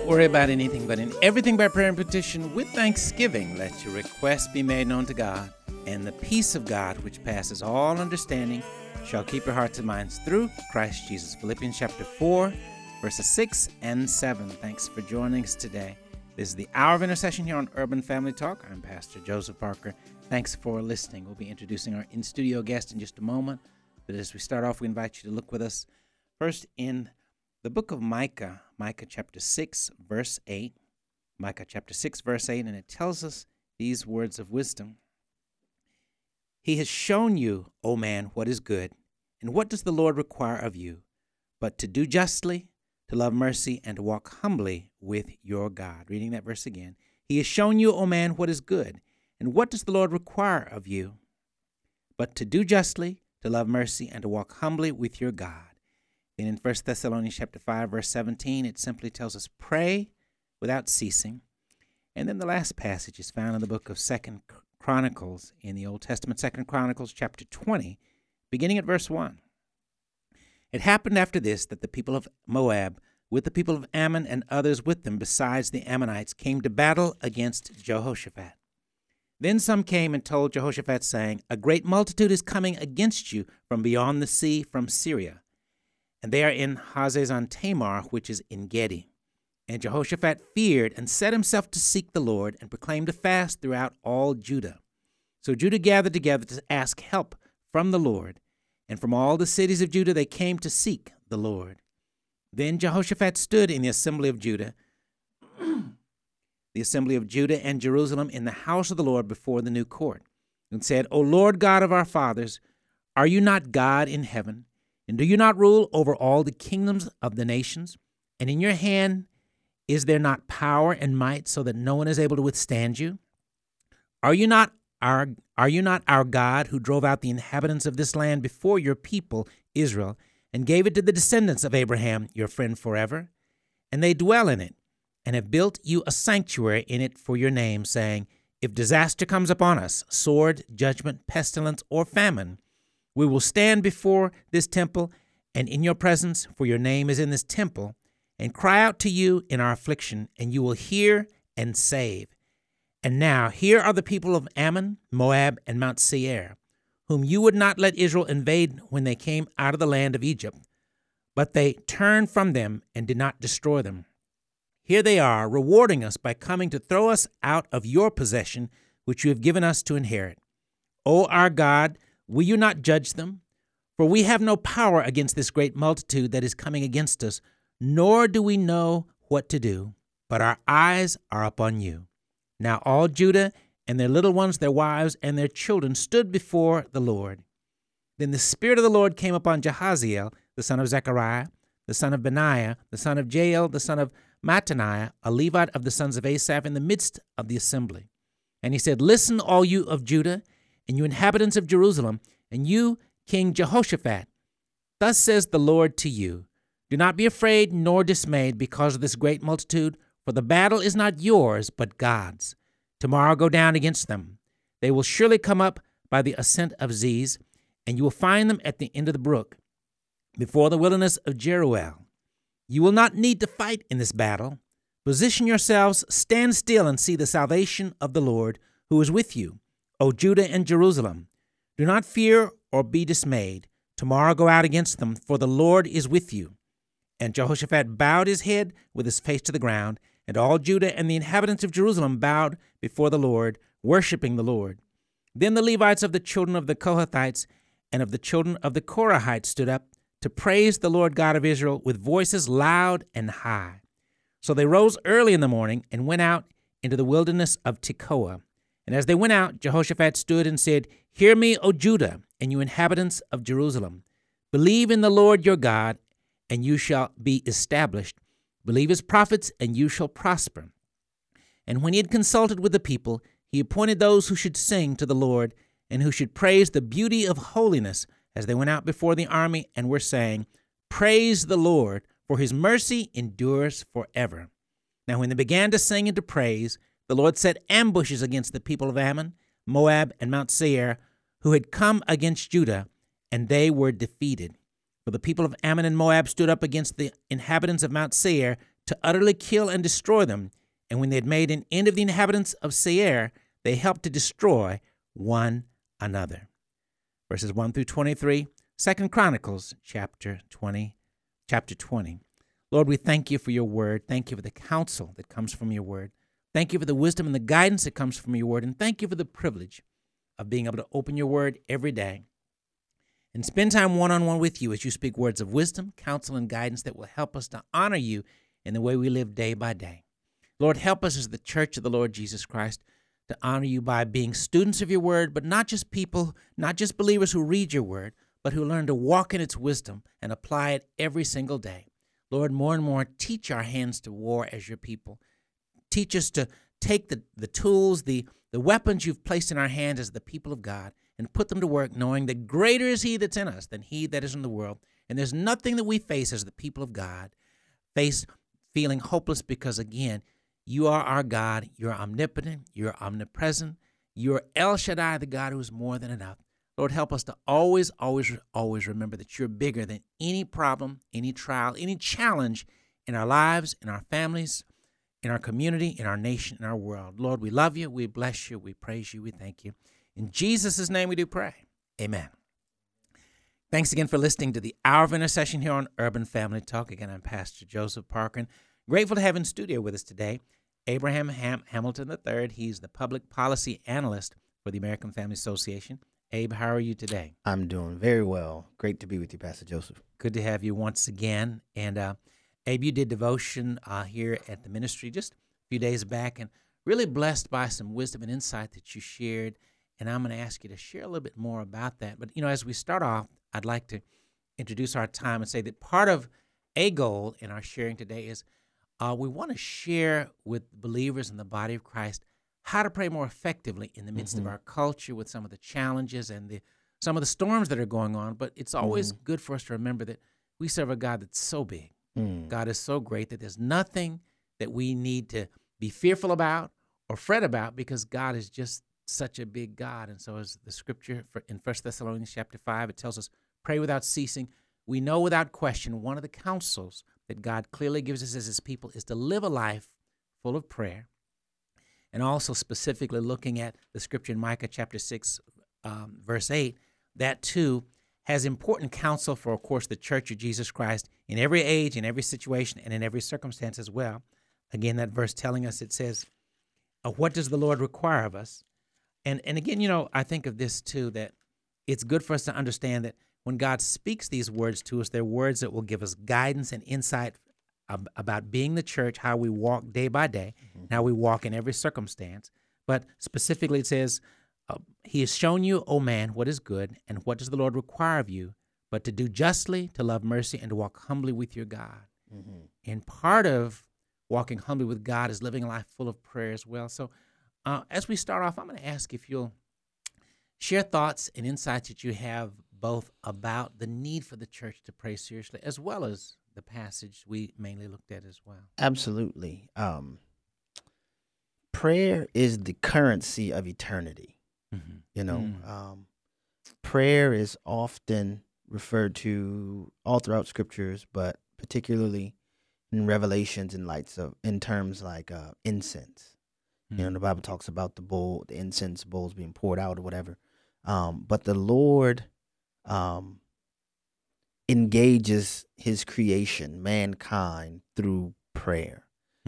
Don't worry about anything, but in everything by prayer and petition with thanksgiving, let your requests be made known to God. And the peace of God, which passes all understanding, shall keep your hearts and minds through Christ Jesus. Philippians chapter 4, verses 6 and 7. Thanks for joining us today. This is the Hour of Intercession here on Urban Family Talk. I'm Pastor Joseph Parker. Thanks for listening. We'll be introducing our in-studio guest in just a moment. But as we start off, we invite you to look with us first in the book of Micah, Micah chapter 6, verse 8. Micah chapter 6, verse 8, and it tells us these words of wisdom. He has shown you, O man, what is good, and what does the Lord require of you, but to do justly, to love mercy, and to walk humbly with your God. Reading that verse again. He has shown you, O man, what is good, and what does the Lord require of you, but to do justly, to love mercy, and to walk humbly with your God. Then in 1 Thessalonians chapter 5, verse 17, it simply tells us, pray without ceasing. And then the last passage is found in the book of 2 Chronicles in the Old Testament, 2 Chronicles chapter 20, beginning at verse 1. It happened after this that the people of Moab, with the people of Ammon and others with them besides the Ammonites, came to battle against Jehoshaphat. Then some came and told Jehoshaphat, saying, a great multitude is coming against you from beyond the sea, from Syria. And they are in Hazazon Tamar, which is En Gedi. And Jehoshaphat feared and set himself to seek the Lord and proclaimed a fast throughout all Judah. So Judah gathered together to ask help from the Lord, and from all the cities of Judah they came to seek the Lord. Then Jehoshaphat stood in the assembly of Judah, and Jerusalem in the house of the Lord before the new court, and said, O Lord God of our fathers, are you not God in heaven? And do you not rule over all the kingdoms of the nations? And in your hand is there not power and might, so that no one is able to withstand you? Are you not our God, who drove out the inhabitants of this land before your people Israel, and gave it to the descendants of Abraham, your friend forever? And they dwell in it, and have built you a sanctuary in it for your name, saying, if disaster comes upon us, sword, judgment, pestilence, or famine, we will stand before this temple and in your presence, for your name is in this temple, and cry out to you in our affliction, and you will hear and save. And now here are the people of Ammon, Moab, and Mount Seir, whom you would not let Israel invade when they came out of the land of Egypt, but they turned from them and did not destroy them. Here they are, rewarding us by coming to throw us out of your possession, which you have given us to inherit. O our God, will you not judge them? For we have no power against this great multitude that is coming against us, nor do we know what to do, but our eyes are upon you. Now all Judah and their little ones, their wives, and their children stood before the Lord. Then the Spirit of the Lord came upon Jahaziel, the son of Zechariah, the son of Benaiah, the son of Jael, the son of Mattaniah, a Levite of the sons of Asaph, in the midst of the assembly. And he said, listen, all you of Judah, and you inhabitants of Jerusalem, and you, King Jehoshaphat. Thus says the Lord to you, do not be afraid nor dismayed because of this great multitude, for the battle is not yours, but God's. Tomorrow go down against them. They will surely come up by the ascent of Ziz, and you will find them at the end of the brook, before the wilderness of Jeruel. You will not need to fight in this battle. Position yourselves, stand still, and see the salvation of the Lord, who is with you, O Judah and Jerusalem. Do not fear or be dismayed. Tomorrow go out against them, for the Lord is with you. And Jehoshaphat bowed his head with his face to the ground, and all Judah and the inhabitants of Jerusalem bowed before the Lord, worshiping the Lord. Then the Levites of the children of the Kohathites and of the children of the Korahites stood up to praise the Lord God of Israel with voices loud and high. So they rose early in the morning and went out into the wilderness of Tekoa. And as they went out, Jehoshaphat stood and said, hear me, O Judah, and you inhabitants of Jerusalem. Believe in the Lord your God, and you shall be established. Believe his prophets, and you shall prosper. And when he had consulted with the people, he appointed those who should sing to the Lord, and who should praise the beauty of holiness as they went out before the army and were saying, praise the Lord, for his mercy endures forever. Now when they began to sing and to praise, the Lord set ambushes against the people of Ammon, Moab, and Mount Seir, who had come against Judah, and they were defeated. For the people of Ammon and Moab stood up against the inhabitants of Mount Seir to utterly kill and destroy them. And when they had made an end of the inhabitants of Seir, they helped to destroy one another. Verses 1 through 23, 2 Chronicles chapter 20. Lord, we thank you for your word. Thank you for the counsel that comes from your word. Thank you for the wisdom and the guidance that comes from your word. And thank you for the privilege of being able to open your word every day and spend time one-on-one with you as you speak words of wisdom, counsel, and guidance that will help us to honor you in the way we live day by day. Lord, help us as the church of the Lord Jesus Christ to honor you by being students of your word, but not just people, not just believers who read your word, but who learn to walk in its wisdom and apply it every single day. Lord, more and more, teach our hands to war as your people. Teach us to take the tools, the weapons you've placed in our hands as the people of God, and put them to work, knowing that greater is he that's in us than he that is in the world. And there's nothing that we face as the people of God, face feeling hopeless, because, again, you are our God. You're omnipotent. You're omnipresent. You're El Shaddai, the God who is more than enough. Lord, help us to always, always, always remember that you're bigger than any problem, any trial, any challenge in our lives, in our families, in our community, in our nation, in our world. Lord, we love you. We bless you. We praise you. We thank you. In Jesus' name we do pray. Amen. Thanks again for listening to the Hour of Intercession here on Urban Family Talk. Again, I'm Pastor Joseph Parker. Grateful to have in studio with us today Abraham Hamilton III. He's the public policy analyst for the American Family Association. Abe, how are you today? I'm doing very well. Great to be with you, Pastor Joseph. Good to have you once again. And Abe, you did devotion here at the ministry just a few days back, and really blessed by some wisdom and insight that you shared. And I'm going to ask you to share a little bit more about that. But, as we start off, I'd like to introduce our time and say that part of a goal in our sharing today is we want to share with believers in the body of Christ how to pray more effectively in the midst of our culture with some of the challenges and some of the storms that are going on. But it's always good for us to remember that we serve a God that's so big. God is so great that there's nothing that we need to be fearful about or fret about, because God is just such a big God. And so as the scripture in 1 Thessalonians chapter 5, it tells us, pray without ceasing. We know without question one of the counsels that God clearly gives us as his people is to live a life full of prayer. And also specifically looking at the scripture in Micah chapter 6, verse 8, that too has important counsel for, of course, the Church of Jesus Christ in every age, in every situation, and in every circumstance as well. Again, that verse telling us, it says, what does the Lord require of us? And again, I think of this too, that it's good for us to understand that when God speaks these words to us, they're words that will give us guidance and insight about being the church, how we walk day by day, and how we walk in every circumstance. But specifically it says, he has shown you, O man, what is good, and what does the Lord require of you, but to do justly, to love mercy, and to walk humbly with your God. And part of walking humbly with God is living a life full of prayer as well. So as we start off, I'm going to ask if you'll share thoughts and insights that you have both about the need for the church to pray seriously, as well as the passage we mainly looked at as well. Absolutely. Prayer is the currency of eternity. Prayer is often referred to all throughout scriptures, but particularly in Revelations in terms like incense. The Bible talks about the incense bowls being poured out or whatever. But the Lord engages his creation, mankind, through prayer.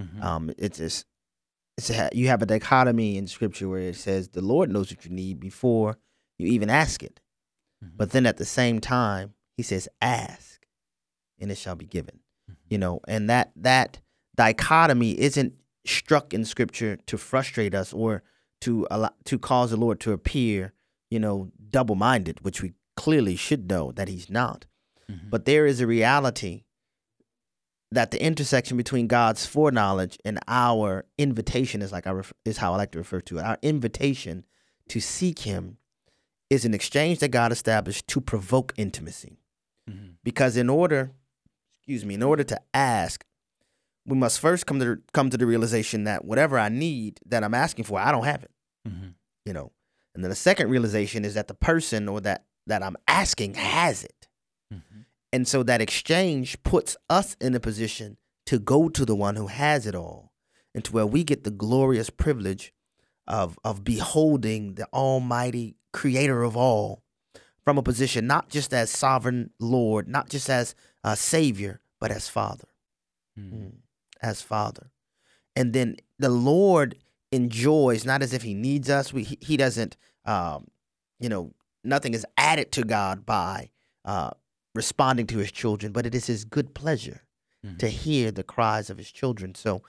You have a dichotomy in scripture where it says the Lord knows what you need before you even ask it. But then at the same time, he says, ask and it shall be given. And that dichotomy isn't struck in scripture to frustrate us or to cause the Lord to appear, double-minded, which we clearly should know that he's not. But there is a reality that the intersection between God's foreknowledge and our invitation is how I like to refer to it. Our invitation to seek him is an exchange that God established to provoke intimacy. Because in order to ask, we must first come to the realization that whatever I need that I'm asking for, I don't have it. And then the second realization is that the person or that I'm asking has it. And so that exchange puts us in a position to go to the one who has it all, and to where we get the glorious privilege of beholding the almighty creator of all from a position not just as sovereign Lord, not just as Savior, but as Father. As Father. And then the Lord enjoys, not as if he needs us. He doesn't, nothing is added to God by responding to his children, but it is his good pleasure to hear the cries of his children. So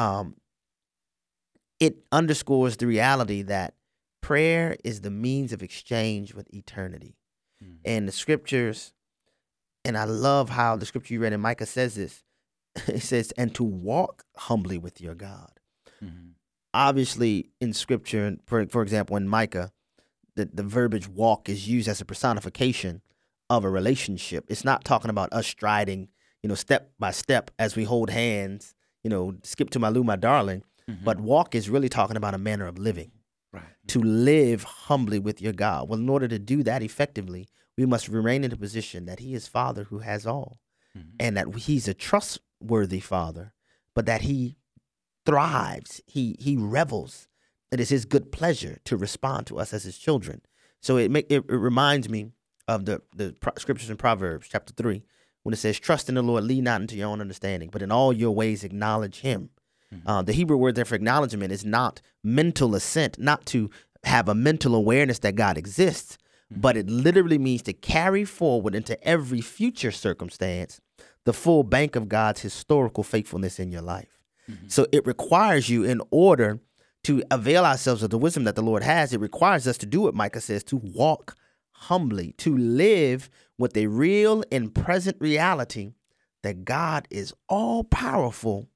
it underscores the reality that prayer is the means of exchange with eternity. And the scriptures, and I love how the scripture you read in Micah says this. It says, and to walk humbly with your God. Obviously, in scripture, for example, in Micah, the verbiage walk is used as a personification of a relationship. It's not talking about us striding, step by step as we hold hands, skip to my Lou, my darling. But walk is really talking about a manner of living. Right. To live humbly with your God. Well, in order to do that effectively, we must remain in the position that he is Father who has all, and that he's a trustworthy Father, but that he thrives, he revels. It is his good pleasure to respond to us as his children. So it reminds me of the scriptures in Proverbs chapter 3, when it says, trust in the Lord, lean not into your own understanding, but in all your ways acknowledge him. The Hebrew word there for acknowledgement is not mental assent, not to have a mental awareness that God exists, but it literally means to carry forward into every future circumstance the full bank of God's historical faithfulness in your life. So it requires you, in order to avail ourselves of the wisdom that the Lord has, it requires us to do what Micah says, to walk humbly, to live with a real and present reality that God is all powerful.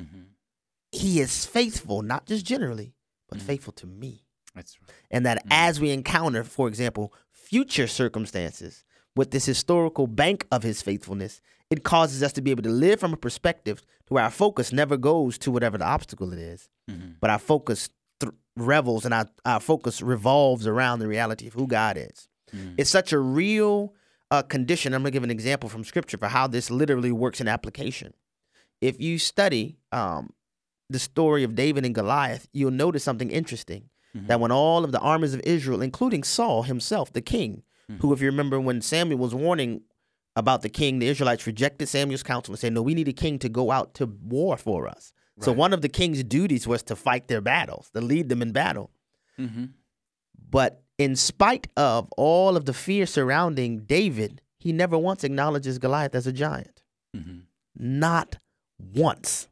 He is faithful, not just generally, but faithful to me. That's right. And that as we encounter, for example, future circumstances with this historical bank of his faithfulness, it causes us to be able to live from a perspective to where our focus never goes to whatever the obstacle it is, but our focus revels and our focus revolves around the reality of who God is. It's such a real condition. I'm going to give an example from Scripture for how this literally works in application. If you study the story of David and Goliath, you'll notice something interesting, that when all of the armies of Israel, including Saul himself, the king, who, if you remember when Samuel was warning about the king, the Israelites rejected Samuel's counsel and said, no, we need a king to go out to war for us. Right. So one of the king's duties was to fight their battles, to lead them in battle. But in spite of all of the fear surrounding David, he never once acknowledges Goliath as a giant. Not once.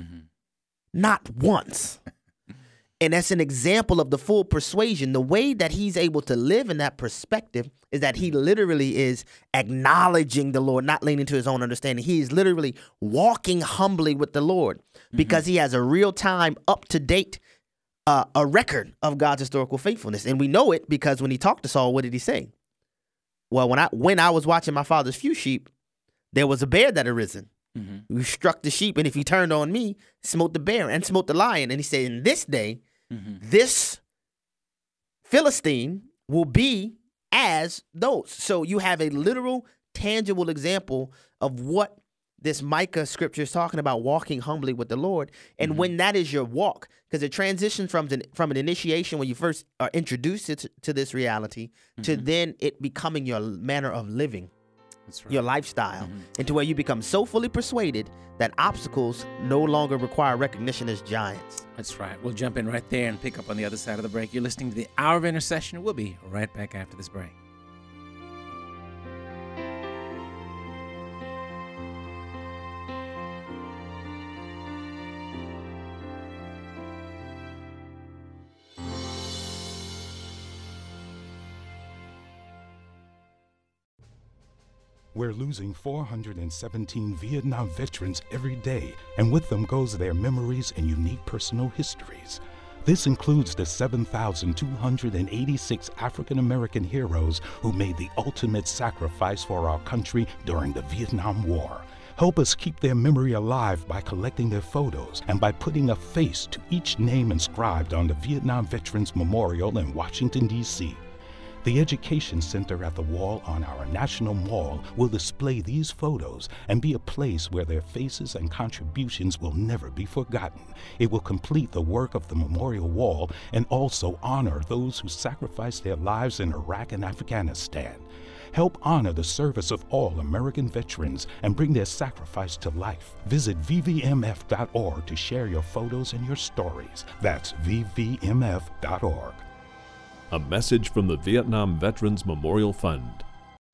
Not once. And that's an example of the full persuasion. The way that he's able to live in that perspective is that he literally is acknowledging the Lord, not leaning to his own understanding. He is literally walking humbly with the Lord because he has a real-time, up-to-date a record of God's historical faithfulness. And we know it because when he talked to Saul, what did he say? Well, when I was watching my father's few sheep, there was a bear that had arisen. Who struck the sheep, and if he turned on me, smote the bear and smote the lion. And he said, in this day, this Philistine will be as those. So you have a literal, tangible example of what this Micah scripture is talking about, walking humbly with the Lord. And when that is your walk, because it transitions from an initiation when you first are introduced to this reality to then it becoming your manner of living. That's right. Your lifestyle, into where you become so fully persuaded that obstacles no longer require recognition as giants. That's right. We'll jump in right there and pick up on the other side of the break. You're listening to the Hour of Intercession. We'll be right back after this break. We're losing 417 Vietnam veterans every day, and with them goes their memories and unique personal histories. This includes the 7,286 African American heroes who made the ultimate sacrifice for our country during the Vietnam War. Help us keep their memory alive by collecting their photos and by putting a face to each name inscribed on the Vietnam Veterans Memorial in Washington, D.C. The Education Center at the wall on our National Mall will display these photos and be a place where their faces and contributions will never be forgotten. It will complete the work of the memorial wall and also honor those who sacrificed their lives in Iraq and Afghanistan. Help honor the service of all American veterans and bring their sacrifice to life. Visit vvmf.org to share your photos and your stories. That's vvmf.org. A message from the Vietnam Veterans Memorial Fund.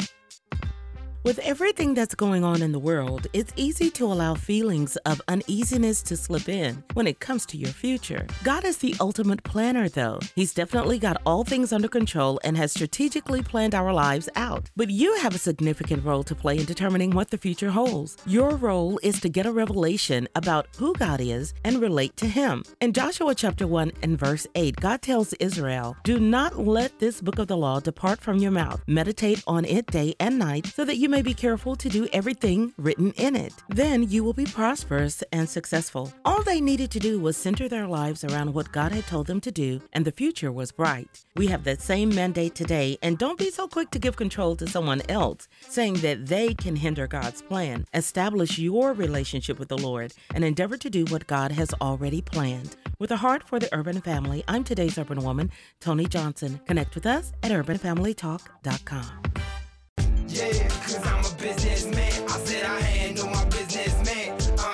With everything that's going on in the world, it's easy to allow feelings of uneasiness to slip in when it comes to your future. God is the ultimate planner, though. He's definitely got all things under control and has strategically planned our lives out. But you have a significant role to play in determining what the future holds. Your role is to get a revelation about who God is and relate to Him. In Joshua chapter 1 and verse 8, God tells Israel, "Do not let this book of the law depart from your mouth. Meditate on it day and night so that you may be careful to do everything written in it. Then you will be prosperous and successful." All they needed to do was center their lives around what God had told them to do, and the future was bright. We have that same mandate today, and don't be so quick to give control to someone else, saying that they can hinder God's plan. Establish your relationship with the Lord and endeavor to do what God has already planned. With a heart for the urban family, I'm today's urban woman, Tony Johnson. Connect with us at urbanfamilytalk.com. Yeah, cause I'm a businessman. I said I handle my businessman.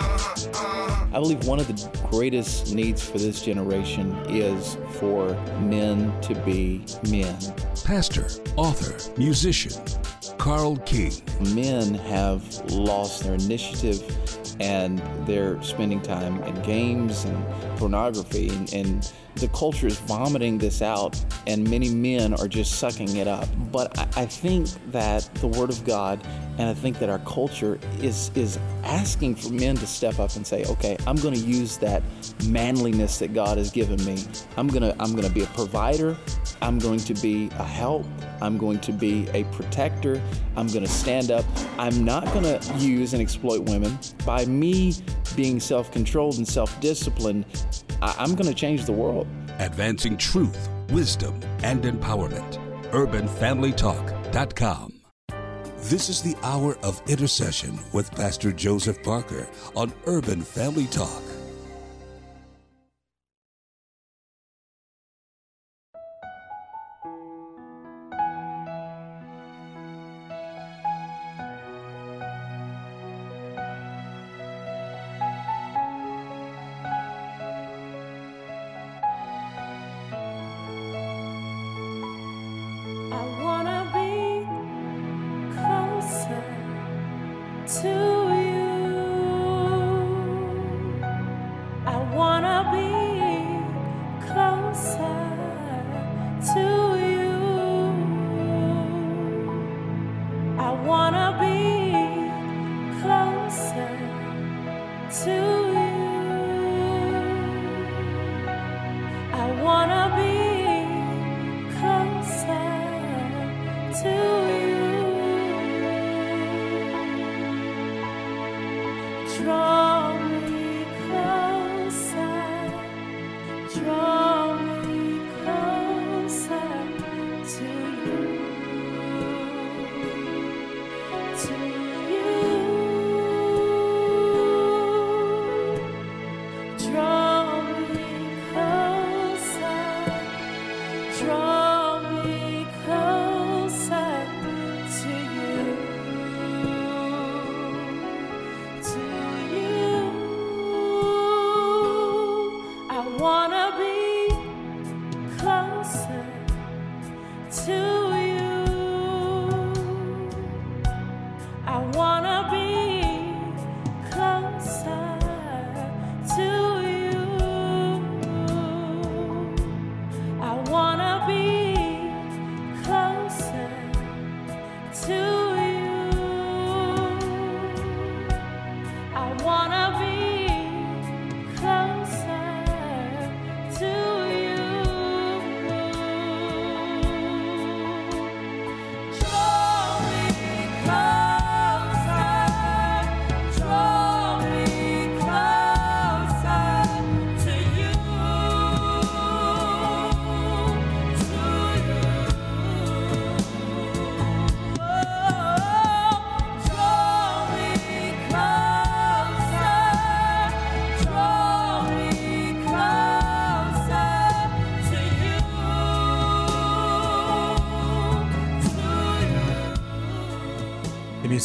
I believe one of the greatest needs for this generation is for men to be men. Pastor, author, musician, Carl King. Men have lost their initiative and they're spending time in games and pornography, and the culture is vomiting this out, and many men are just sucking it up. But I think that the Word of God, and I think that our culture is asking for men to step up and say, okay, I'm going to use that manliness that God has given me. I'm going to be a provider. I'm going to be a help. I'm going to be a protector. I'm going to stand up. I'm not going to use and exploit women. By me being self-controlled and self-disciplined, I'm going to change the world. Advancing truth, wisdom, and empowerment. UrbanFamilyTalk.com. This is the Hour of Intercession with Pastor Joseph Parker on Urban Family Talk.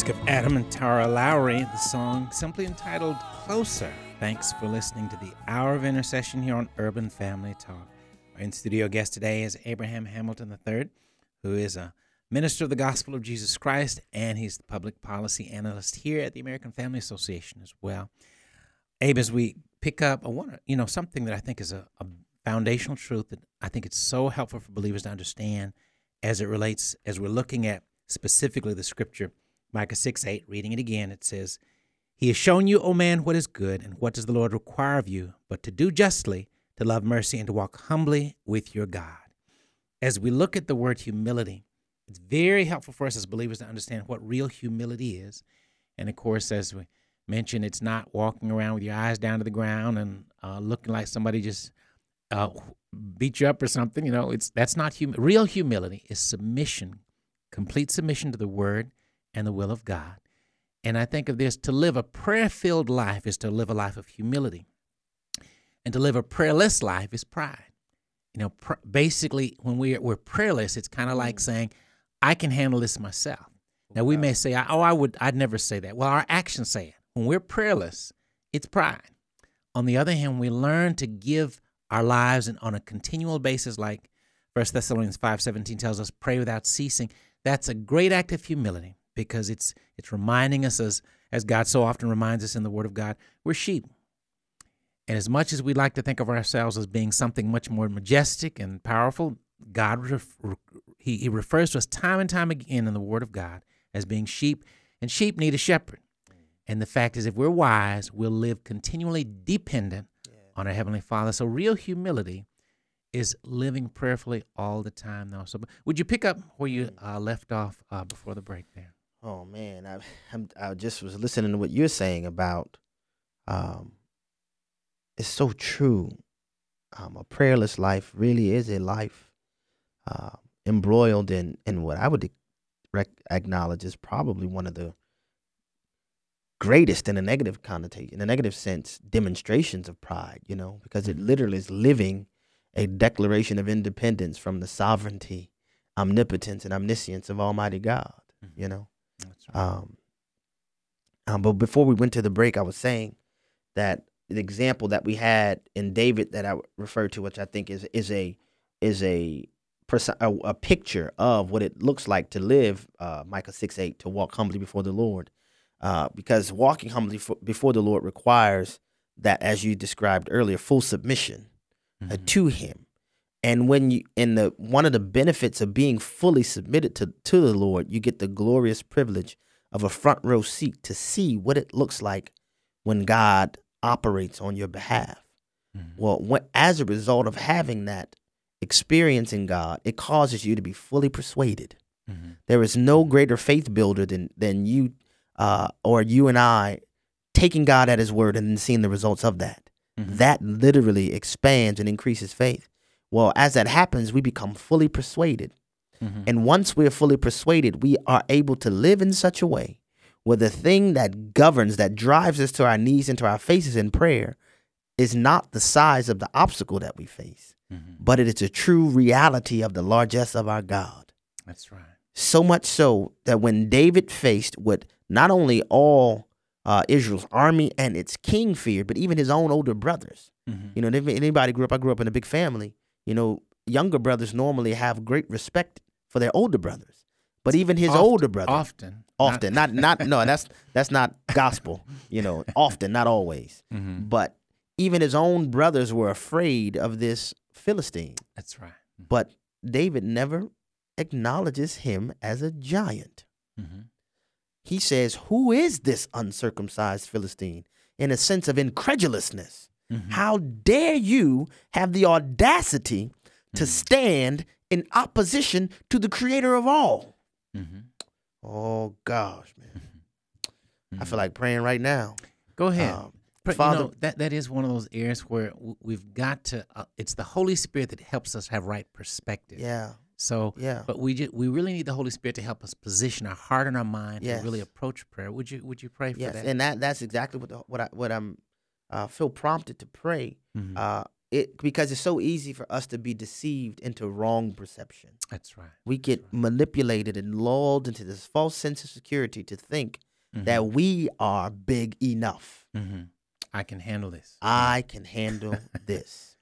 music of Adam and Tara Lowry, the song simply entitled Closer. Thanks for listening to the Hour of Intercession here on Urban Family Talk. Our in-studio guest today is Abraham Hamilton III, who is a minister of the gospel of Jesus Christ, and he's the public policy analyst here at the American Family Association as well. Abe, as we pick up, something that I think is a foundational truth that I think it's so helpful for believers to understand as it relates, as we're looking at specifically the scripture, Micah 6:8, reading it again, it says, He has shown you, O man, what is good, and what does the Lord require of you, but to do justly, to love mercy, and to walk humbly with your God. As we look at the word humility, it's very helpful for us as believers to understand what real humility is. And of course, as we mentioned, it's not walking around with your eyes down to the ground and looking like somebody just beat you up or something. That's not real humility is submission, complete submission to the word and the will of God. And I think of this, to live a prayer-filled life is to live a life of humility. And to live a prayerless life is pride. Basically, when we're prayerless, it's kind of like saying, I can handle this myself. Now, we may say, I'd never say that. Well, our actions say it. When we're prayerless, it's pride. On the other hand, we learn to give our lives on a continual basis, like 1 Thessalonians 5:17 tells us, pray without ceasing. That's a great act of humility because it's reminding us, as God so often reminds us in the Word of God, we're sheep. And as much as we like to think of ourselves as being something much more majestic and powerful, God, he refers to us time and time again in the Word of God as being sheep, and sheep need a shepherd. And the fact is, if we're wise, we'll live continually dependent on our Heavenly Father. So real humility is living prayerfully all the time, though. So would you pick up where you left off before the break there? Oh, man, I just was listening to what you're saying about it's so true. A prayerless life really is a life embroiled in what I would acknowledge is probably one of the greatest in a negative connotation, in a negative sense, demonstrations of pride, because it literally is living a declaration of independence from the sovereignty, omnipotence, and omniscience of Almighty God, That's right. But before we went to the break, I was saying that the example that we had in David that I referred to, which I think is a picture of what it looks like to live, Micah 6:8, to walk humbly before the Lord. Because walking humbly before the Lord requires that, as you described earlier, full submission to Him. And one of the benefits of being fully submitted to the Lord, you get the glorious privilege of a front row seat to see what it looks like when God operates on your behalf. Well, as a result of having that experience in God, it causes you to be fully persuaded. There is no greater faith builder than you or you and I taking God at His word and then seeing the results of that. That literally expands and increases faith. Well, as that happens, we become fully persuaded. And once we're fully persuaded, we are able to live in such a way where the thing that governs, that drives us to our knees and to our faces in prayer is not the size of the obstacle that we face, but it is a true reality of the largesse of our God. That's right. So much so that when David faced what not only all Israel's army and its king feared, but even his own older brothers. If anybody I grew up in a big family, younger brothers normally have great respect for their older brothers. But even his older brother. Often. No, that's not gospel, often, not always. But even his own brothers were afraid of this Philistine. That's right. But David never acknowledges him as a giant. He says, who is this uncircumcised Philistine? In a sense of incredulousness. How dare you have the audacity to stand in opposition to the creator of all? Oh, gosh, man. I feel like praying right now. Go ahead. Father, that is one of those areas where we've got to, it's the Holy Spirit that helps us have right perspective. Yeah. So, yeah. But we really need the Holy Spirit to help us position our heart and our mind Yes. to really approach prayer. Would you pray for Yes, that? and that's exactly what I'm feel prompted to pray. because it's so easy for us to be deceived into wrong perception. That's right. We get manipulated and lulled into this false sense of security to think that we are big enough. I can handle this. I can handle this.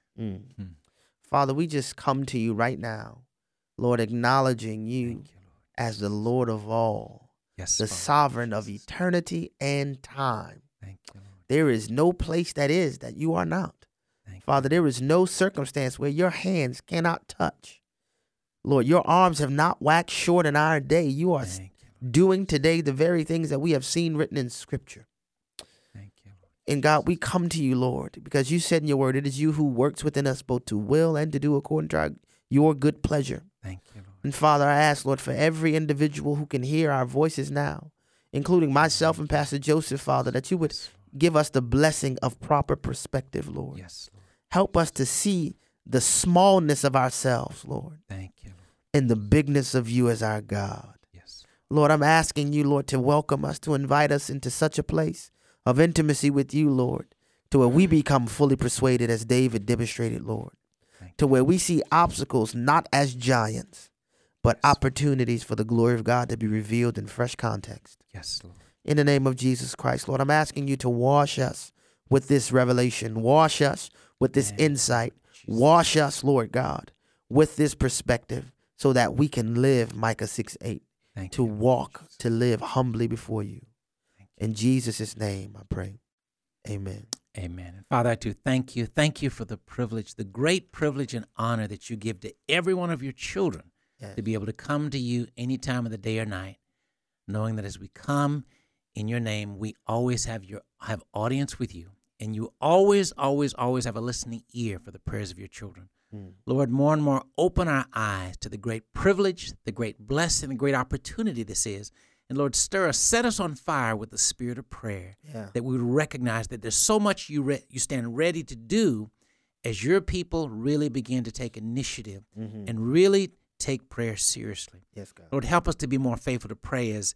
Father, we just come to you right now, Lord, acknowledging you as the Lord of all, Yes, the Father. sovereign of eternity and time. Thank you, Lord. There is no place that is that you are not. Thank Father, there is no circumstance where your hands cannot touch. Lord, your arms have not waxed short in our day. You are Thank you, doing today the very things that we have seen written in Scripture. Thank you, Lord. And God, we come to you, Lord, because you said in your word, it is you who works within us both to will and to do according to your good pleasure. Thank you, Lord. And Father, I ask, Lord, for every individual who can hear our voices now, including myself and Pastor Joseph, Father, that you would give us the blessing of proper perspective, Lord. Yes, Lord. Help us to see the smallness of ourselves, Lord, Thank you, Lord. and the bigness of you as our God. Yes. Lord, I'm asking you, Lord, to welcome us, to invite us into such a place of intimacy with you, Lord, to where we become fully persuaded as David demonstrated, Lord, to where we see obstacles not as giants, but opportunities for the glory of God to be revealed in fresh context. Yes, Lord. In the name of Jesus Christ, Lord, I'm asking you to wash us with this revelation, wash us with this insight, wash us, Lord God, with this perspective so that we can live, Micah 6:8, to walk, to live humbly before you. In Jesus' name I pray. Amen. Amen. And Father, I do thank you. Thank you for the privilege, the great privilege and honor that you give to every one of your children to be able to come to you any time of the day or night, knowing that as we come in your name, we always have audience with you, and you always have a listening ear for the prayers of your children. Lord, more and more open our eyes to the great privilege, the great blessing, the great opportunity this is. And Lord, set us on fire with the spirit of prayer, that we would recognize that there's so much you stand ready to do as your people really begin to take initiative and really take prayer seriously. Yes, God. Lord, help us to be more faithful to pray as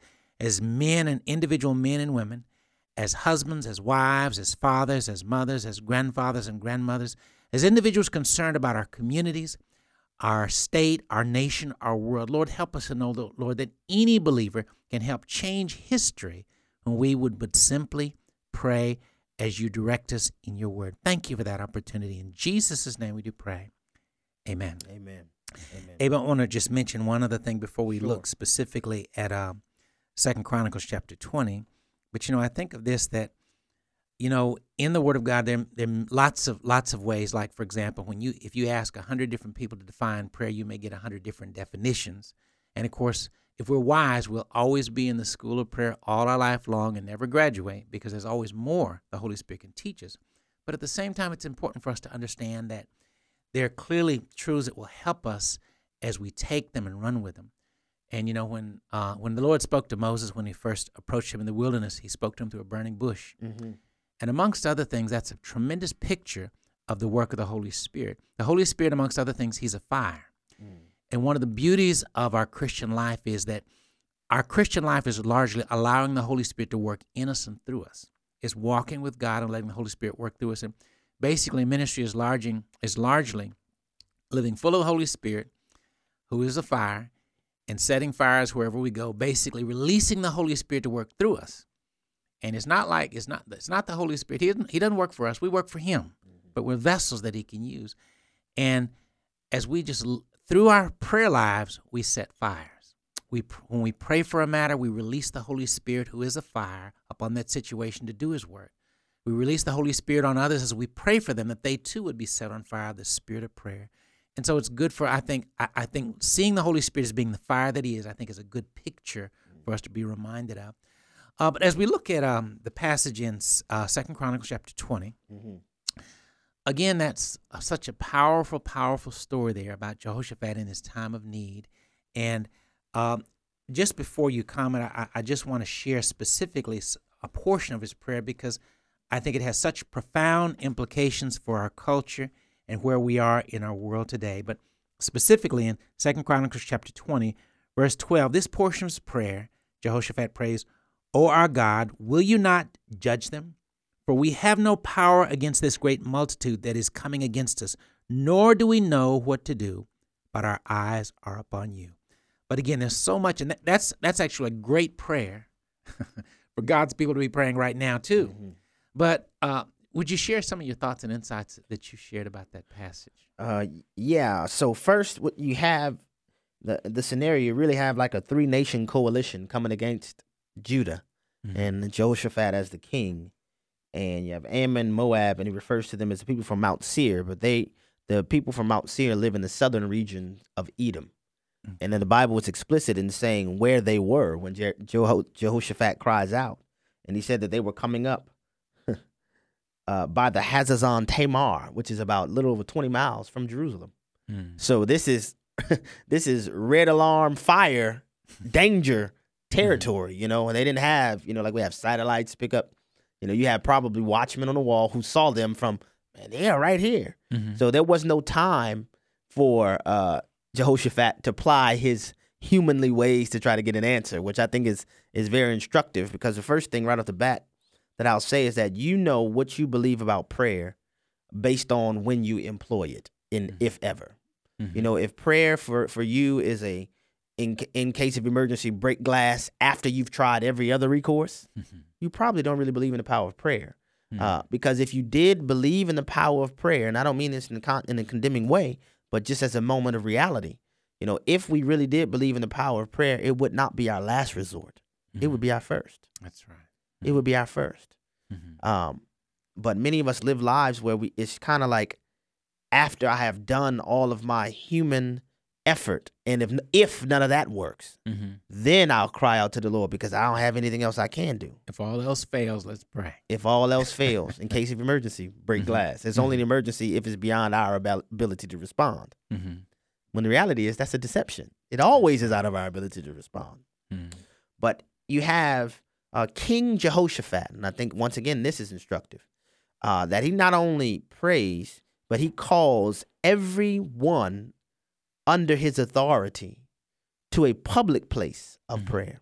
men and individual men and women, as husbands, as wives, as fathers, as mothers, as grandfathers and grandmothers, as individuals concerned about our communities, our state, our nation, our world. Lord, help us to know, Lord, that any believer can help change history when we would but simply pray as you direct us in your word. Thank you for that opportunity. In Jesus' name we do pray. Amen. Amen. Amen. Abe, I want to just mention one other thing before we look specifically at 2 Chronicles chapter 20. But, I think of this, that, in the Word of God, there are lots of ways. Like, for example, if you ask 100 different people to define prayer, you may get 100 different definitions. And, of course, if we're wise, we'll always be in the school of prayer all our life long and never graduate, because there's always more the Holy Spirit can teach us. But at the same time, it's important for us to understand that there are clearly truths that will help us as we take them and run with them. And, when the Lord spoke to Moses when he first approached him in the wilderness, he spoke to him through a burning bush. And amongst other things, that's a tremendous picture of the work of the Holy Spirit. The Holy Spirit, amongst other things, he's a fire. And one of the beauties of our Christian life is that our Christian life is largely allowing the Holy Spirit to work in us and through us. It's walking with God and letting the Holy Spirit work through us. And basically, ministry is largely living full of the Holy Spirit, who is a fire, and setting fires wherever we go, basically releasing the Holy Spirit to work through us. And it's not the Holy Spirit. He doesn't work for us. We work for him. But we're vessels that he can use. And as we just, through our prayer lives, we set fires. When we pray for a matter, we release the Holy Spirit, who is a fire, upon that situation to do his work. We release the Holy Spirit on others as we pray for them, that they too would be set on fire, the spirit of prayer. And so it's good for, I think seeing the Holy Spirit as being the fire that he is, I think is a good picture for us to be reminded of. But as we look at the passage in 2 Chronicles chapter 20, again, that's such a powerful, powerful story there about Jehoshaphat in his time of need. And just before you comment, I just want to share specifically a portion of his prayer, because I think it has such profound implications for our culture and where we are in our world today. But specifically in 2 Chronicles chapter 20, verse 12, this portion of his prayer, Jehoshaphat prays, O our God, will you not judge them? For we have no power against this great multitude that is coming against us, nor do we know what to do, but our eyes are upon you. But again, there's so much, and that's actually a great prayer for God's people to be praying right now too. Mm-hmm. But would you share some of your thoughts and insights that you shared about that passage? Yeah. So first, what you have the scenario, you really have like a 3-nation coalition coming against Judah, mm-hmm. and Jehoshaphat as the king. And you have Ammon, Moab, and he refers to them as the people from Mount Seir, but the people from Mount Seir live in the southern region of Edom. Mm-hmm. And then the Bible was explicit in saying where they were when Jehoshaphat cries out. And he said that they were coming up by the Hazazon Tamar, which is about a little over 20 miles from Jerusalem. Mm. So this is red alarm, fire, danger territory, and they didn't have, like we have satellites pick up. You have probably watchmen on the wall who saw them from, man, they are right here. Mm-hmm. So there was no time for Jehoshaphat to apply his humanly ways to try to get an answer, which I think is very instructive, because the first thing right off the bat that I'll say is that what you believe about prayer based on when you employ it, if ever. Mm-hmm. If prayer for you is in case of emergency, break glass after you've tried every other recourse, mm-hmm. you probably don't really believe in the power of prayer. Mm-hmm. Because if you did believe in the power of prayer, and I don't mean this in a condemning way, but just as a moment of reality, if we really did believe in the power of prayer, it would not be our last resort. Mm-hmm. It would be our first. That's right. Mm-hmm. It would be our first. Mm-hmm. But many of us live lives where it's kind of like, after I have done all of my human effort, and if none of that works, mm-hmm. then I'll cry out to the Lord, because I don't have anything else I can do. If all else fails, let's pray. If all else fails, in case of emergency, break mm-hmm. glass. It's mm-hmm. only an emergency if it's beyond our ability to respond. Mm-hmm. When the reality is, that's a deception. It always is out of our ability to respond. Mm-hmm. But you have King Jehoshaphat, and I think once again this is instructive, that he not only prays, but he calls everyone under his authority to a public place of mm-hmm. prayer,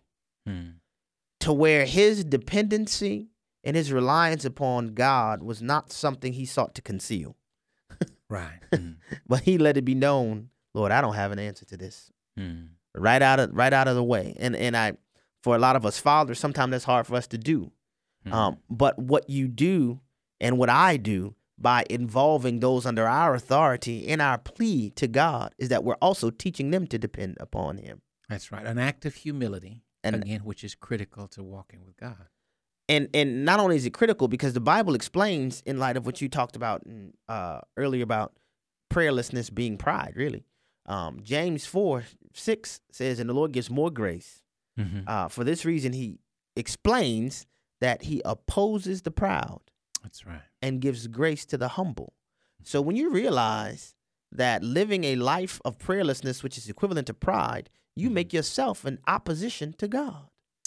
to where his dependency and his reliance upon God was not something he sought to conceal. Right. Mm-hmm. But he let it be known, Lord, I don't have an answer to this. Right out of the way. And for a lot of us fathers, sometimes that's hard for us to do. But what you do and what I do by involving those under our authority in our plea to God is that we're also teaching them to depend upon him. That's right. An act of humility, again, which is critical to walking with God. And not only is it critical, because the Bible explains, in light of what you talked about earlier about prayerlessness being pride, really. James 4:6 says, and the Lord gives more grace. Mm-hmm. For this reason, he explains that he opposes the proud. That's right. And gives grace to the humble. So when you realize that living a life of prayerlessness, which is equivalent to pride, you mm-hmm. make yourself in opposition to God.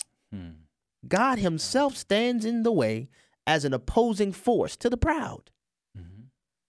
God himself stands in the way as an opposing force to the proud. Mm-hmm.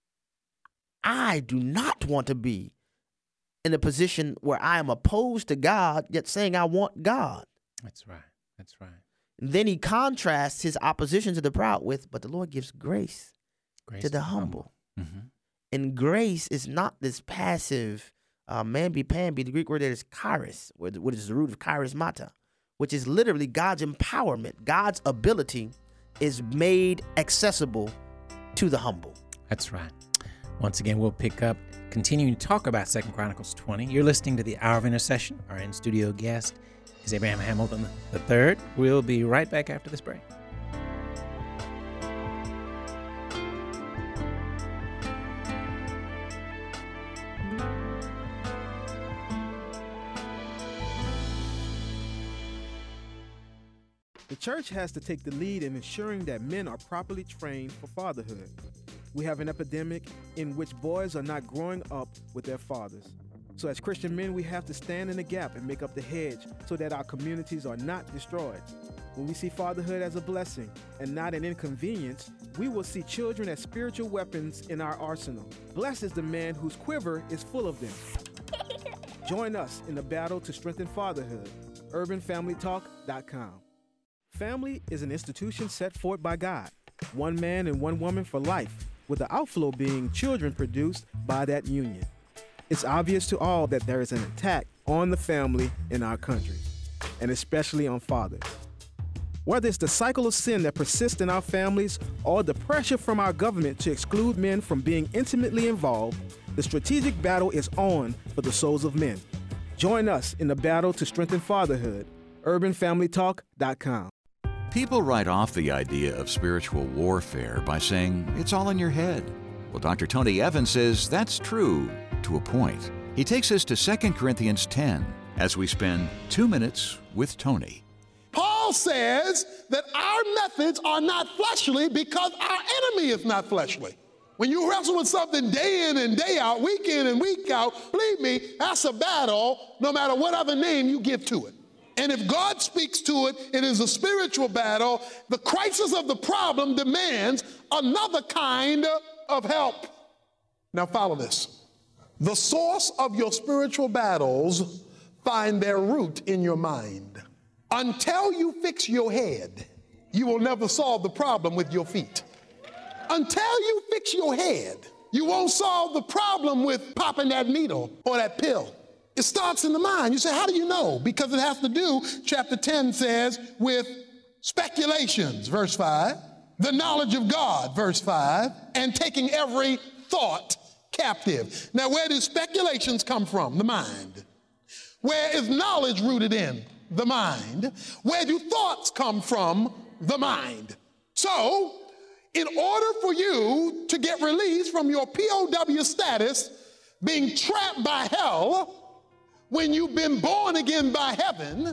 I do not want to be in a position where I am opposed to God, yet saying I want God. That's right. That's right. Then he contrasts his opposition to the proud with, but the Lord gives grace to the humble. Mm-hmm. And grace is not this passive, mamby-pamby. The Greek word there is charis, which is the root of charismata, which is literally God's empowerment. God's ability is made accessible to the humble. That's right. Once again, we'll pick up, continuing to talk about 2 Chronicles 20. You're listening to the Hour of Intercession. Our in-studio guest is Abraham Hamilton III. We'll be right back after this break. The church has to take the lead in ensuring that men are properly trained for fatherhood. We have an epidemic in which boys are not growing up with their fathers. So as Christian men, we have to stand in the gap and make up the hedge so that our communities are not destroyed. When we see fatherhood as a blessing and not an inconvenience, we will see children as spiritual weapons in our arsenal. Blessed is the man whose quiver is full of them. Join us in the battle to strengthen fatherhood. UrbanFamilyTalk.com. Family is an institution set forth by God. one man and one woman for life, with the outflow being children produced by that union. It's obvious to all that there is an attack on the family in our country, and especially on fathers. Whether it's the cycle of sin that persists in our families or the pressure from our government to exclude men from being intimately involved, the strategic battle is on for the souls of men. Join us in the battle to strengthen fatherhood. UrbanFamilyTalk.com. People write off the idea of spiritual warfare by saying it's all in your head. Well, Dr. Tony Evans says that's true to a point. He takes us to 2 Corinthians 10 as we spend 2 minutes with Tony. Paul says that our methods are not fleshly because our enemy is not fleshly. When you wrestle with something day in and day out, week in and week out, believe me, that's a battle no matter what other name you give to it. And if God speaks to it, it is a spiritual battle. The crisis of the problem demands another kind of help. Now follow this. The source of your spiritual battles find their root in your mind. Until you fix your head, you will never solve the problem with your feet. Until you fix your head, you won't solve the problem with popping that needle or that pill. It starts in the mind. You say, how do you know? Because it has to do, chapter 10 says, with speculations, verse 5, the knowledge of God, verse 5, and taking every thought captive. Now, where do speculations come from? The mind. Where is knowledge rooted in? The mind. Where do thoughts come from? The mind. So, in order for you to get released from your POW status, being trapped by hell, when you've been born again by heaven,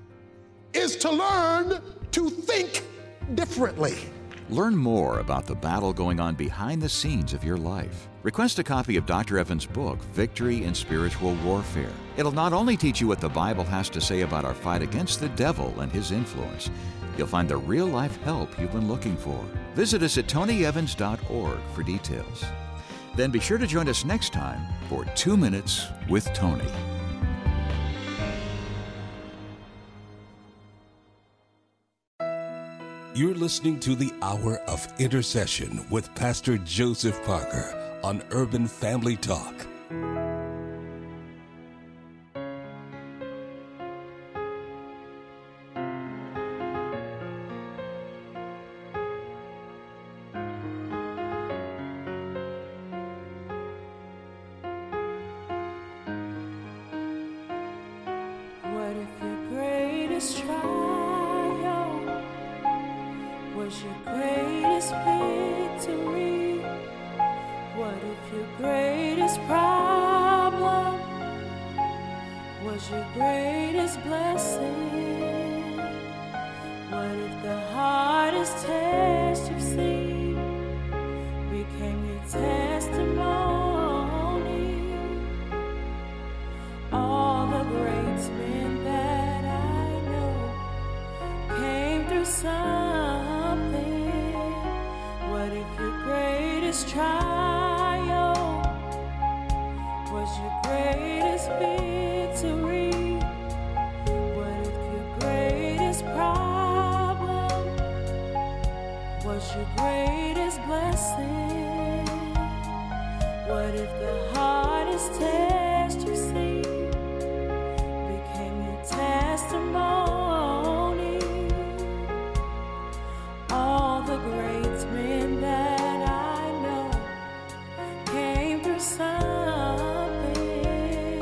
is to learn to think differently. Learn more about the battle going on behind the scenes of your life. Request a copy of Dr. Evans' book, Victory in Spiritual Warfare. It'll not only teach you what the Bible has to say about our fight against the devil and his influence, you'll find the real-life help you've been looking for. Visit us at tonyevans.org for details. Then be sure to join us next time for 2 Minutes with Tony. You're listening to the Hour of Intercession with Pastor Joseph Parker on Urban Family Talk. What if your greatest trial was your greatest victory? What if your greatest problem was your greatest blessing? What if the hardest test you've seen became your testimony? All the great men that I know came through something. What if your greatest trial was your greatest victory? What if your greatest problem was your greatest blessing? What if the hardest test you see became your testimony? All the great men that I know came through something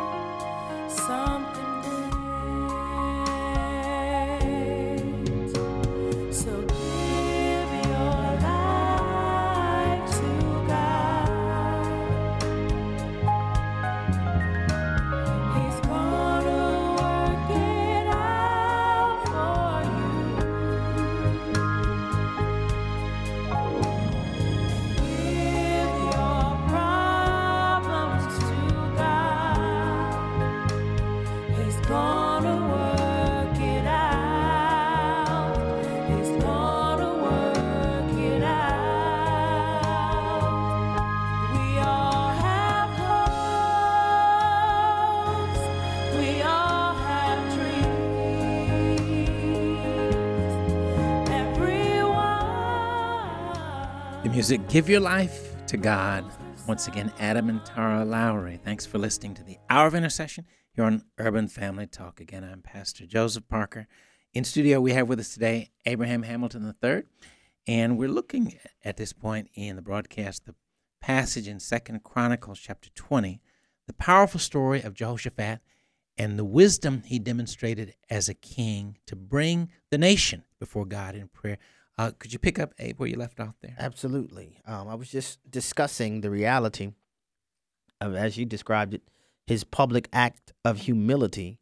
great. So give your life to God. music, Give Your Life to God. Once again, Adam and Tara Lowry. Thanks for listening to the Hour of Intercession here on Urban Family Talk. Again, I'm Pastor Joseph Parker. In studio, we have with us today Abraham Hamilton III, and we're looking at this point in the broadcast the passage in 2 Chronicles chapter 20, the powerful story of Jehoshaphat and the wisdom he demonstrated as a king to bring the nation before God in prayer. Could you pick up, Abe, where you left off there? Absolutely. I was just discussing the reality of, as you described it, his public act of humility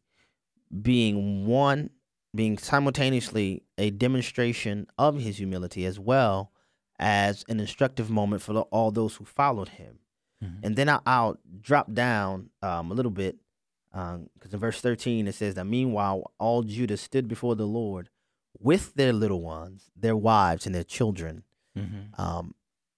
being simultaneously a demonstration of his humility as well as an instructive moment for all those who followed him. Mm-hmm. And then I'll drop down a little bit because in verse 13 it says that meanwhile all Judah stood before the Lord with their little ones, their wives, and their children. Mm-hmm.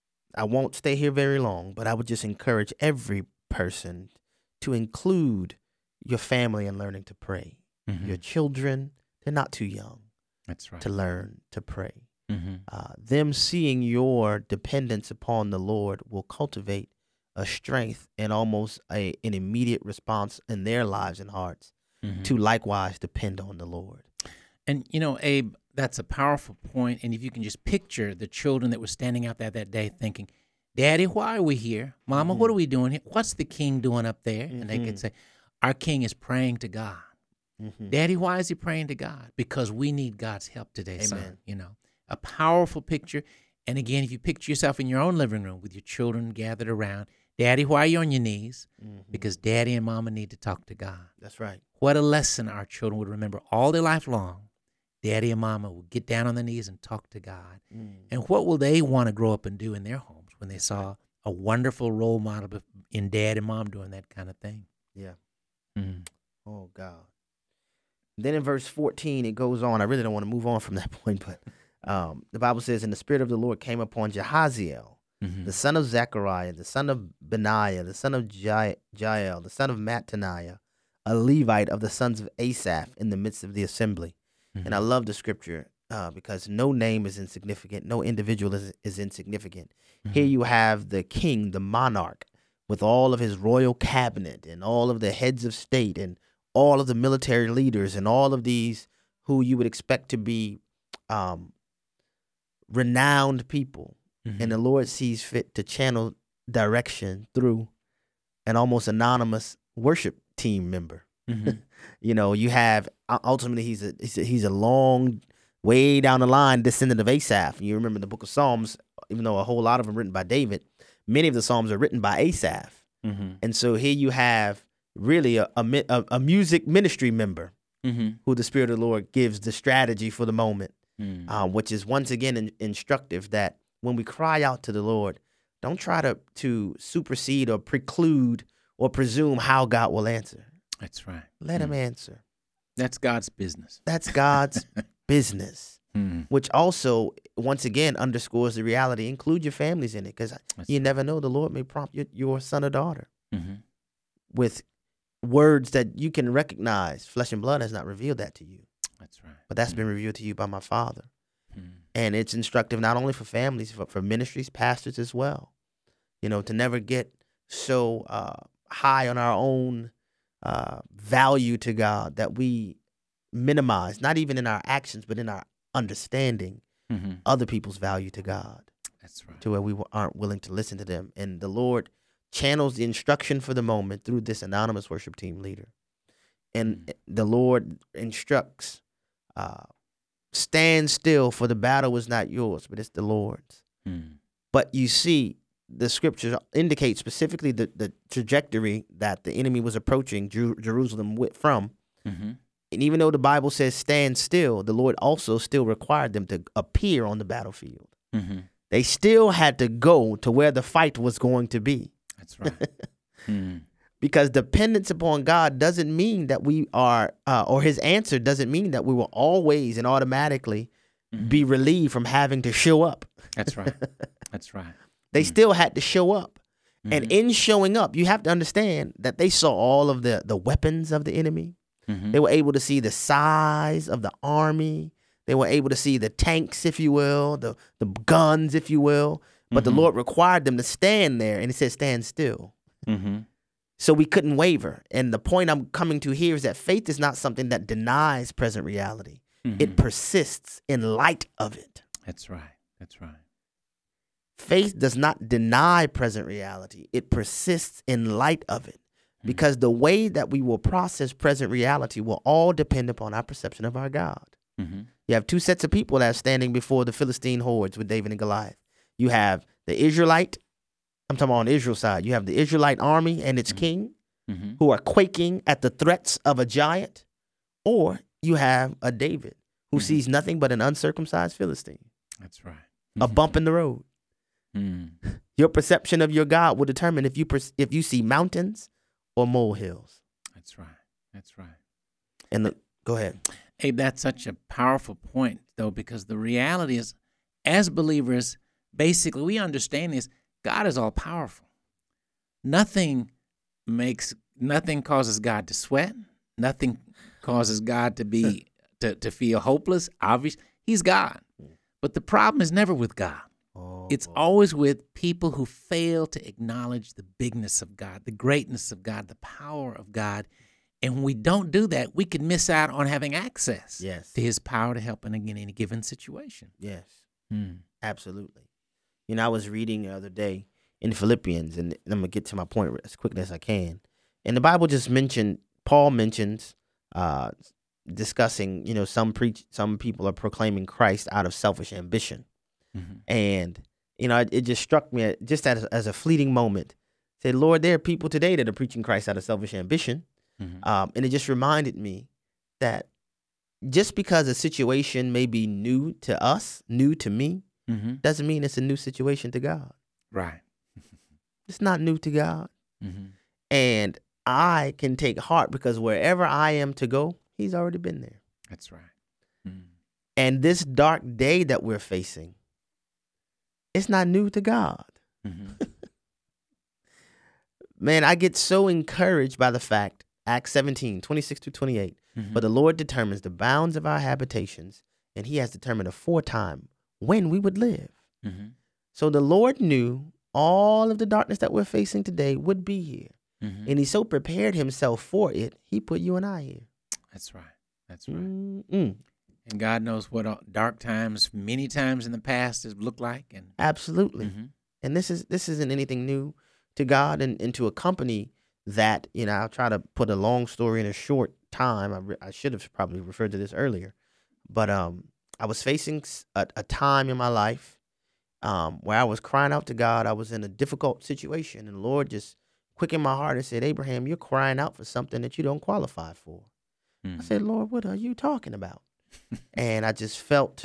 I won't stay here very long, but I would just encourage every person to include your family in learning to pray. Mm-hmm. Your children, they're not too young. That's right. To learn to pray. Mm-hmm. Them seeing your dependence upon the Lord will cultivate a strength and almost an immediate response in their lives and hearts mm-hmm. to likewise depend on the Lord. And, you know, Abe, that's a powerful point. And if you can just picture the children that were standing out there that day thinking, Daddy, why are we here? Mama, mm-hmm. what are we doing here? What's the king doing up there? Mm-hmm. And they could say, our king is praying to God. Mm-hmm. Daddy, why is he praying to God? Because we need God's help today, Amen. Son. You know, a powerful picture. And again, if you picture yourself in your own living room with your children gathered around, Daddy, why are you on your knees? Mm-hmm. Because Daddy and Mama need to talk to God. That's right. What a lesson our children would remember all their life long. Daddy and Mama will get down on their knees and talk to God. Mm. And what will they want to grow up and do in their homes when they saw a wonderful role model in Dad and Mom doing that kind of thing? Yeah. Mm. Oh, God. Then in verse 14, it goes on. I really don't want to move on from that point, but the Bible says, and the Spirit of the Lord came upon Jehaziel, mm-hmm. the son of Zechariah, the son of Benaiah, the son of Jael, the son of Mattaniah, a Levite of the sons of Asaph in the midst of the assembly. Mm-hmm. And I love the scripture because no name is insignificant. No individual is insignificant. Mm-hmm. Here you have the king, the monarch, with all of his royal cabinet and all of the heads of state and all of the military leaders and all of these who you would expect to be renowned people. Mm-hmm. And the Lord sees fit to channel direction through an almost anonymous worship team member. Mm-hmm. You know, you have ultimately he's a long way down the line descendant of Asaph. You remember the book of Psalms, even though a whole lot of them written by David, many of the Psalms are written by Asaph. Mm-hmm. And so here you have really a music ministry member mm-hmm. who the Spirit of the Lord gives the strategy for the moment, which is once again instructive that when we cry out to the Lord, don't try to supersede or preclude or presume how God will answer. That's right. Let him answer. That's God's business. That's God's business, which also, once again, underscores the reality. Include your families in it because you never know. The Lord may prompt your son or daughter with words that you can recognize. Flesh and blood has not revealed that to you. That's right. But that's been revealed to you by my Father. And it's instructive not only for families, but for ministries, pastors as well. You know, to never get so high on our own value to God that we minimize, not even in our actions, but in our understanding other people's value to God. That's right. To where we aren't willing to listen to them. And the Lord channels the instruction for the moment through this anonymous worship team leader. And the Lord instructs, stand still, for the battle is not yours, but it's the Lord's. But you see, the scriptures indicate specifically the trajectory that the enemy was approaching Jerusalem from. Mm-hmm. And even though the Bible says stand still, the Lord also still required them to appear on the battlefield. Mm-hmm. They still had to go to where the fight was going to be. That's right. Because dependence upon God doesn't mean that we are, or his answer doesn't mean that we will always and automatically be relieved from having to show up. That's right. That's right. They still had to show up. And in showing up, you have to understand that they saw all of the weapons of the enemy. They were able to see the size of the army. They were able to see the tanks, if you will, the guns, if you will. But the Lord required them to stand there, and he said, stand still. Mm-hmm. So we couldn't waver. And the point I'm coming to here is that faith is not something that denies present reality. It persists in light of it. That's right. That's right. Faith does not deny present reality. It persists in light of it. Because the way that we will process present reality will all depend upon our perception of our God. Mm-hmm. You have two sets of people that are standing before the Philistine hordes with David and Goliath. You have the Israelite, I'm talking on Israel's side. You have the Israelite army and its king who are quaking at the threats of a giant. Or you have a David who sees nothing but an uncircumcised Philistine. That's right. A bump in the road. Your perception of your God will determine if you see mountains or molehills. That's right. That's right. And go ahead. Abe, that's such a powerful point, though, because the reality is, as believers, basically, we understand this. God is all powerful. Nothing causes God to sweat. Nothing causes God to be to feel hopeless. Obvious, He's God. But the problem is never with God. It's always with people who fail to acknowledge the bigness of God, the greatness of God, the power of God. And when we don't do that, we can miss out on having access to His power to help in any given situation. Yes, absolutely. You know, I was reading the other day in Philippians, and I'm going to get to my point as quickly as I can. And the Bible just Paul mentions discussing, some people are proclaiming Christ out of selfish ambition. And, it just struck me just as a fleeting moment. Say, Lord, there are people today that are preaching Christ out of selfish ambition. And it just reminded me that just because a situation may be new to us, new to me, doesn't mean it's a new situation to God. Right. It's not new to God. And I can take heart because wherever I am to go, He's already been there. That's right. And this dark day that we're facing, it's not new to God. Man, I get so encouraged by the fact, Acts 17, 26 to 28, but the Lord determines the bounds of our habitations, and He has determined aforetime when we would live. So the Lord knew all of the darkness that we're facing today would be here. And He so prepared Himself for it, He put you and I here. That's right. That's right. And God knows what dark times, many times in the past, has looked like. And absolutely. And this isn't anything new to God, and to a company that, I'll try to put a long story in a short time. I should have probably referred to this earlier, but I was facing a time in my life where I was crying out to God. I was in a difficult situation, and the Lord just quickened my heart and said, Abraham, you're crying out for something that you don't qualify for. I said, Lord, what are you talking about? And I just felt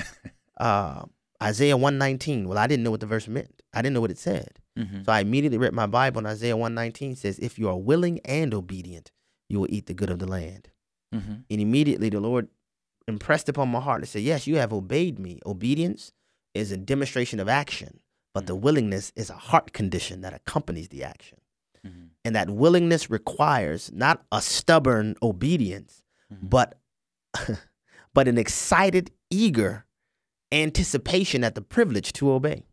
Isaiah 119. Well, I didn't know what the verse meant. I didn't know what it said. So I immediately read my Bible, and Isaiah 119 says, if you are willing and obedient, you will eat the good of the land. And immediately the Lord impressed upon my heart and said, yes, you have obeyed me. Obedience is a demonstration of action, but the willingness is a heart condition that accompanies the action. And that willingness requires not a stubborn obedience, but an excited, eager anticipation at the privilege to obey.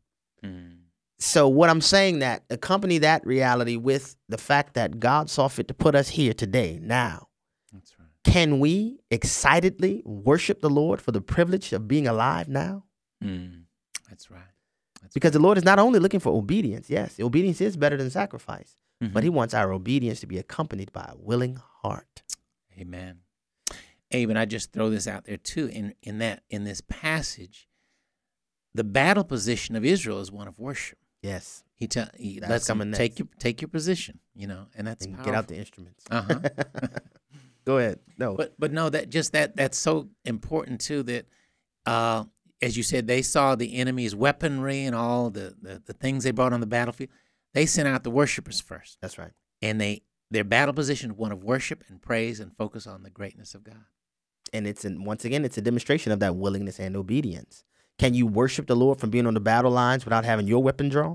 So what I'm saying, that accompany that reality with the fact that God saw fit to put us here today, now. That's right. Can we excitedly worship the Lord for the privilege of being alive now? That's right. Because the Lord is not only looking for obedience. Yes, obedience is better than sacrifice. But He wants our obedience to be accompanied by a willing heart. Amen. Abe, and I just throw this out there too. In this passage, the battle position of Israel is one of worship. Yes, he lets them take your position, and that's and powerful. Get out the instruments. Go ahead. No, but no, that's so important too. That as you said, they saw the enemy's weaponry and all the things they brought on the battlefield. They sent out the worshipers first. That's right. And their battle position, one of worship and praise and focus on the greatness of God. And once again, it's a demonstration of that willingness and obedience. Can you worship the Lord from being on the battle lines without having your weapon drawn?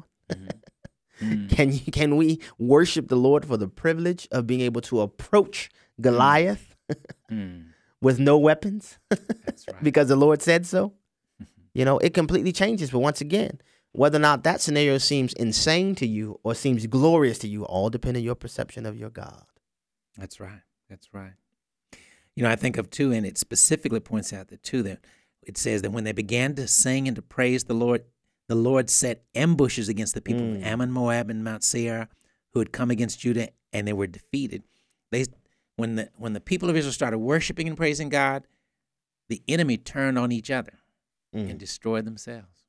Can we worship the Lord for the privilege of being able to approach Goliath with no weapons? That's right. Because the Lord said so. It completely changes. But once again, Whether or not that scenario seems insane to you or seems glorious to you, all depend on your perception of your God. That's right. That's right. You know, I think of too, and it specifically points out that too, that it says that when they began to sing and to praise the Lord set ambushes against the people of Ammon, Moab, and Mount Seir, who had come against Judah, and they were defeated. When the people of Israel started worshiping and praising God, the enemy turned on each other and destroyed themselves.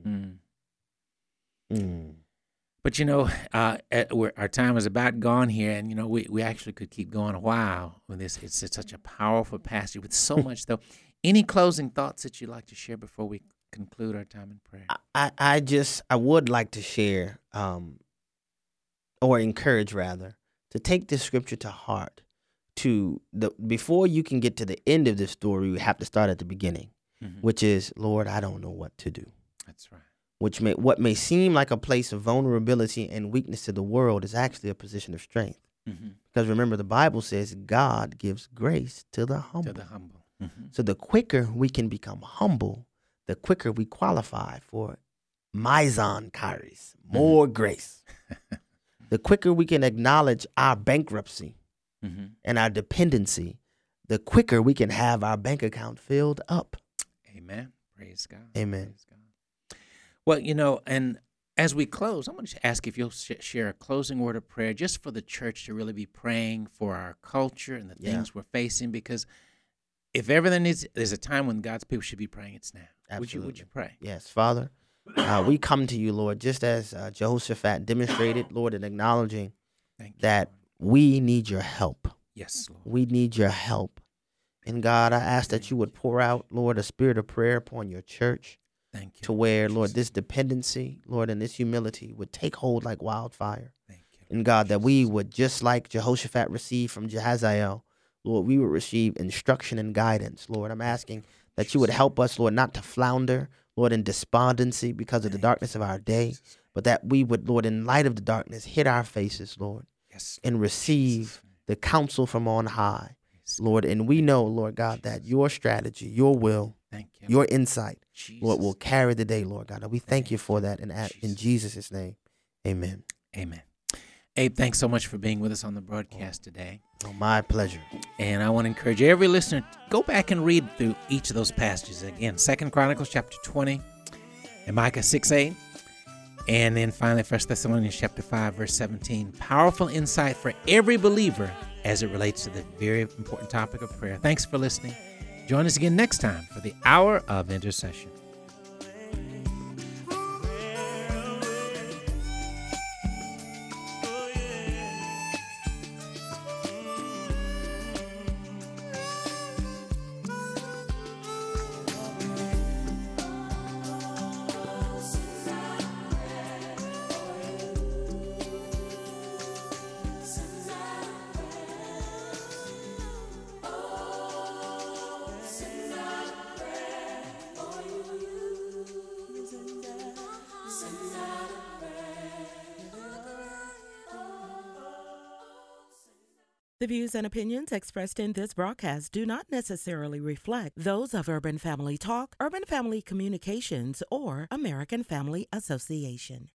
But, you know, our time is about gone here, and, you know, we actually could keep going a while with this. It's such a powerful passage with so much, though. Any closing thoughts that you'd like to share before we conclude our time in prayer? I would like to share, or encourage rather, to take this scripture to heart. Before you can get to the end of this story, we have to start at the beginning, which is, Lord, I don't know what to do. That's right. What may seem like a place of vulnerability and weakness to the world is actually a position of strength. Because remember, the Bible says God gives grace to the humble. So the quicker we can become humble, the quicker we qualify for Mizan Kairos, more grace. The quicker we can acknowledge our bankruptcy and our dependency, the quicker we can have our bank account filled up. Amen. Praise God. Amen. Praise God. Well, you know, and as we close, I'm going to ask if you'll share a closing word of prayer just for the church to really be praying for our culture and the things we're facing, because if ever there's a time when God's people should be praying, it's now. Absolutely. Would you pray? Yes, Father, we come to you, Lord, just as Jehoshaphat demonstrated, Lord, in acknowledging that we need your help. Yes, Lord. We need your help. And God, I ask that you would pour out, Lord, a spirit of prayer upon your church. Thank you. To where, Lord, this dependency, Lord, and this humility would take hold like wildfire. Thank you. And God, that we would, just like Jehoshaphat received from Jehaziel, Lord, we would receive instruction and guidance. Lord, I'm asking that you would help us, Lord, not to flounder, Lord, in despondency because of the darkness of our day, but that we would, Lord, in light of the darkness, hit our faces, Lord, and receive the counsel from on high, Lord. And we know, Lord God, that your strategy, your will, your insight, Lord, will carry the day, Lord God. And we thank you for that. And in Jesus' name, amen. Amen. Abe, thanks so much for being with us on the broadcast today. Oh, my pleasure. And I want to encourage every listener to go back and read through each of those passages. Again, 2 Chronicles chapter 20 and Micah 6:8. And then finally, 1 Thessalonians chapter 5, verse 17. Powerful insight for every believer as it relates to the very important topic of prayer. Thanks for listening. Join us again next time for the Hour of Intercession. The views and opinions expressed in this broadcast do not necessarily reflect those of Urban Family Talk, Urban Family Communications, or American Family Association.